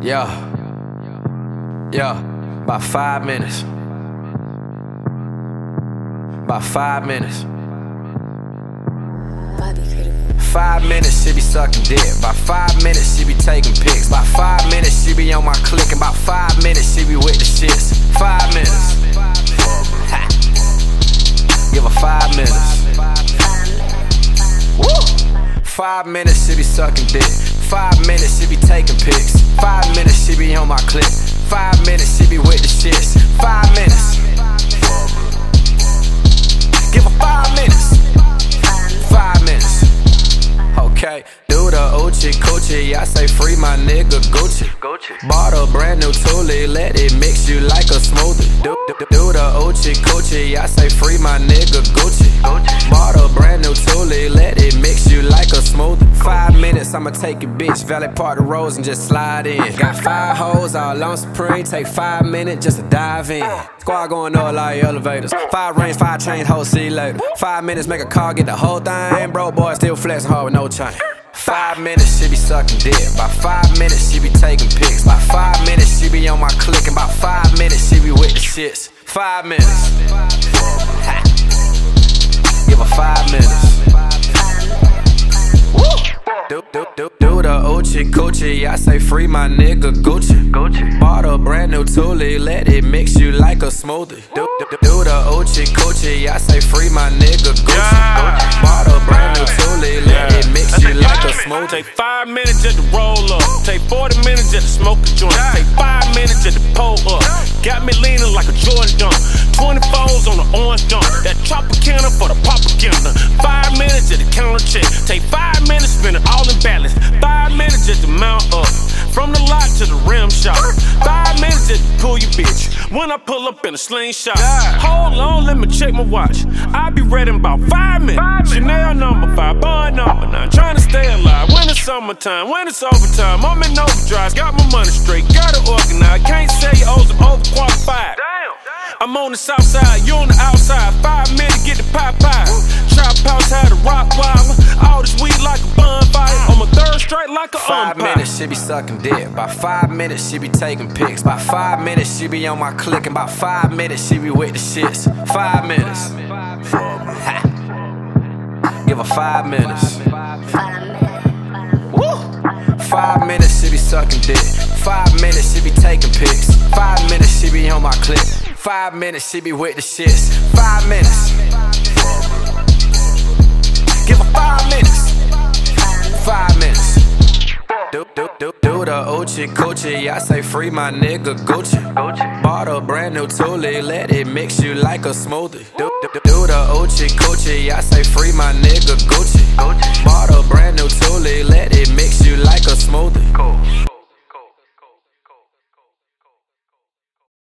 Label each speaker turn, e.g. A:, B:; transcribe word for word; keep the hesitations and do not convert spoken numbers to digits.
A: Yeah, yeah, about five minutes. About five minutes. Five minutes, she be sucking dick. About five minutes, she be taking pics. About five minutes, she be on my click. And about five minutes, she be with the shits. Five minutes. Ha. Give her five minutes. Woo. Five minutes, she be sucking dick. Five minutes, she be taking pics. Five minutes, she be on my clip. Five minutes, she be with the shits. Five minutes. Give her five minutes. Five minutes. Okay, do the Oochie Coochie. I say free my nigga Gucci. Bought a brand new Thule, let it mix you like a smoothie. Do, do, do the Oochie Coochie. I say free my nigga Gucci. Bought a brand new Thule, let it mix you like a smoothie. Five minutes, I'ma take your bitch, valet park the roads and just slide in. Got five hoes all on Supreme, take five minutes just to dive in. Squad going up like elevators. Five rings, five chains, whole see later. Five minutes, make a car, get the whole thing. Bro, boy, still flexing hard with no chain. Five minutes, she be sucking dick. About five minutes, she be taking pics. About five minutes, she be on my click. And about five minutes, she be with the shits. Five minutes. Ha. Give her five minutes. Woo. Do, do, do, do the Oochie Coochie. I say free my nigga Gucci. Gucci. Bought a brand new Thule, let it mix you like a smoothie. Do, do, do, do the Oochie Coochie. I say free my nigga Gucci. Gucci. Bought a brand new Thule, let it mix you like a smoothie.
B: Take five minutes just to roll up. Take forty minutes just to smoke a joint. Take five minutes just to pull up. Got me leaning like a Jordan dunk. twenty-fours on the orange dunk. That chopper counter for the propaganda. Five minutes just to counter check. Take five minutes, spin it all in balance. Five minutes just to mount up. From the lot to the rim shot. Five minutes just to pull your bitch. When I pull up in a slingshot. Hold on, let me check my watch. I'll be ready in about five minutes. Chanel number five, bond number nine. Trying to stay alive when it's summertime, when it's overtime. I'm in overdrive, got my money straight, got it organized. Can't say you O's are overqualified. I'm on the south side, you on the outside. Five minutes, get the pie pie. Trap house had a rock wilder. All this weed like a bonfire. On my third strike like a
A: Five
B: umpire.
A: minutes, she be sucking dick. About five minutes, she be taking pics. About five minutes, she be on my click. And about five minutes, she be with the shits. Five minutes. Ha. Give her five minutes. Woo. Five minutes, she be sucking dick. Five minutes, she be taking pics. Five minutes, she be on my clip. Five minutes, she be with the shits. Five minutes. Give her five minutes. Five minutes. Do, do, do, do the Oochie Coochie. I say free my nigga Gucci. Bought a brand new Thule, let it mix you like a smoothie. Do, do, do, do the Oochie Coochie. I say free my nigga Gucci. Bought a brand new Thule, let it